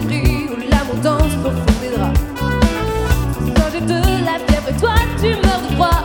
Alexandrie où l'amour danse au fond des draps. Quand j'ai de la fièvre et toi tu meurs de froid.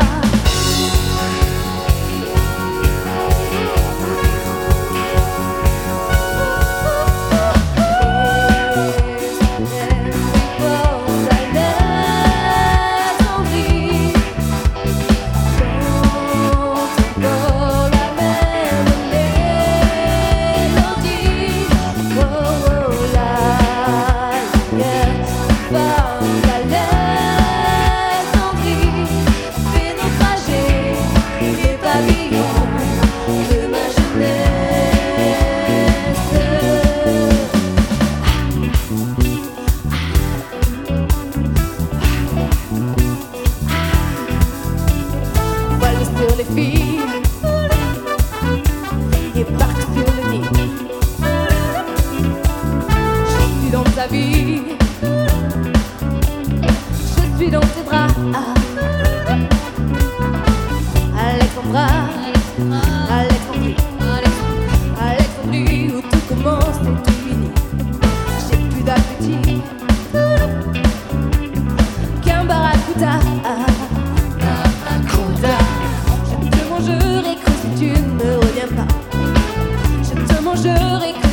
Les filles et partent sur le nid. Je suis dans ta vie, je suis dans tes bras. Alexandra, Alexandrie, Alexandrie où tout commence et tout finit. J'ai plus d'appétit qu'un barracuda. Je te mangerai que si tu ne me reviens pas. Je te mangerai que